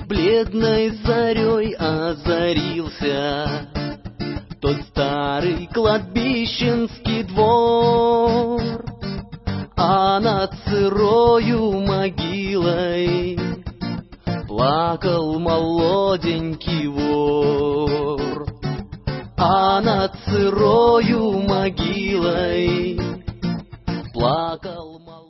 Бледной зарей озарился тот старый кладбищенский двор, а над сырою могилой плакал молоденький вор, а над сырою могилой